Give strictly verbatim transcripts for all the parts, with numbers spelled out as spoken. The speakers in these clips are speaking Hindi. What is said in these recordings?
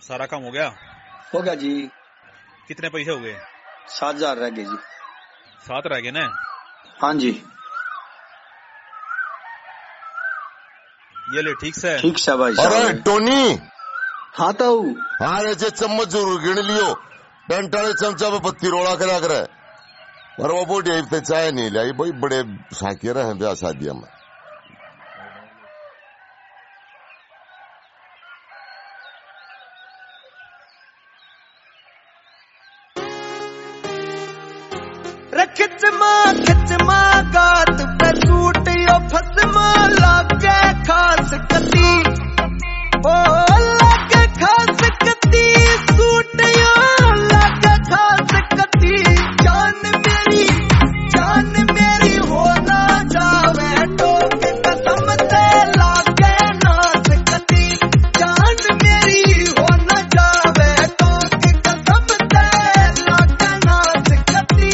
सारा काम हो गया? हो गया जी। कितने पैसे हो गए? सात हजार रह गए जी। सात रह गए ना? हाँ जी। ये ले ठीक से ठीक से भाई। अरे टोनी। हाँ तो हाँ रे चम्मच जरूर गिन लियो। डंटाले चमचा पे पत्ती रोड़ा करा करे और वो बोटी पे चाय नहीं लाई भाई। बड़े साकिया रहे ब्याह शादिया में। खिचमा खिचमा गात पे सूट यो फसमा लागे खास कती ओ लागे खास कती सूट यो लागे खास कती। जान मेरी जान मेरी हो ना जावे टोक कसम से लागे नास कती। जान मेरी हो ना जावे टोक कसम से लागे नास कती।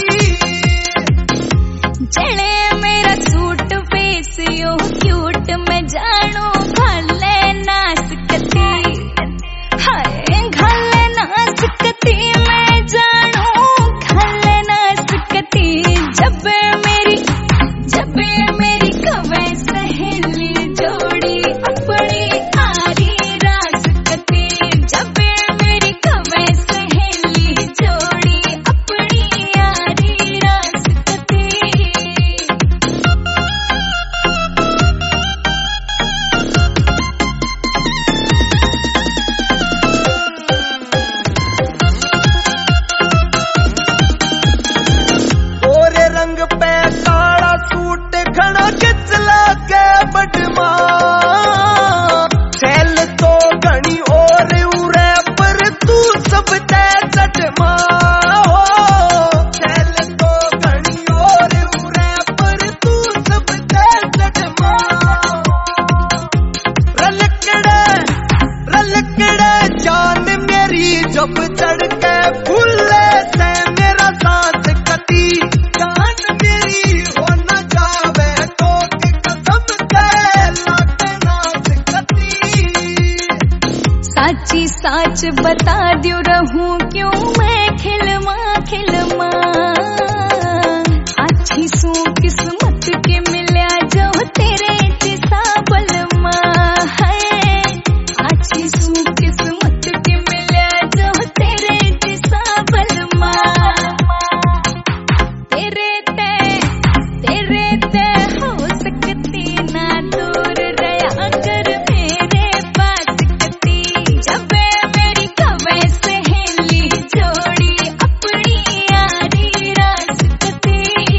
चले मेरा सूट पेसियो क्यूट में जानू घले नास कती। हाय घले नास कती मैं जानू घले नास कती। जब मेरी जब मेरी कवे सहेली जोड़ी अपनी आरी रास कती। जब मेरी कवे सहेली जोड़ी अपनी आरी रास कती। गोरे रंग पे काला सूट घना खिच लागे बटमा। छैल तो घनी और उरे पर तू सब ते चटमा। छैल तो घनी और उरे पर तू सब ते चटमा। रलकड़े रलकड़े जान मेरी जब चढ़ के फूले से मेरा सांस कती। जान मेरी हो न जावे टोक कसम से लागे नास कती। साची साच बता दियो रहूं क्यों मैं खिलमा खिलमा। अच्छी सू किस्मत के मिल्या जो तेरे जैसा बलमा है। अच्छी सू किस्मत के मिल्या जो तेरे जैसा बलमा। तेरे ते तेरे ते हो सकती ना दूर रहा कर मेरे पास कती। जब मेरी कवे सहेली जोड़ी अपनी यारी रास कती।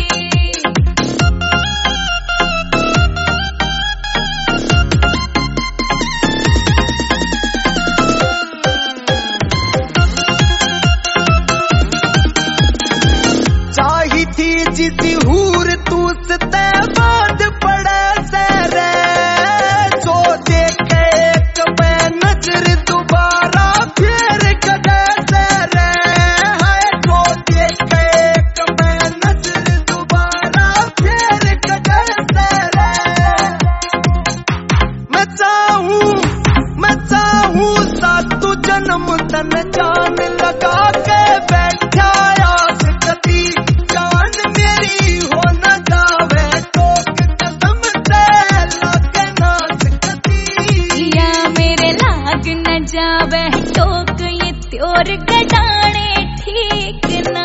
चाही थी जिसी हूर तू सते बाद पड़े से रे। जो देखे एक बे नजर दोबारा फिर कदे से रे। है जो देखे एक बे नजर दोबारा फिर कदे से रे। मैं चाहूं मैं चाहूं सातु जन्म तन जान लगा के बैठा आस कती। जान मेरी हो न जावे टोक कसम से लागे नास कती। या मेरे लाग न जावे टोक ये त्योर गडाने ठीक ना।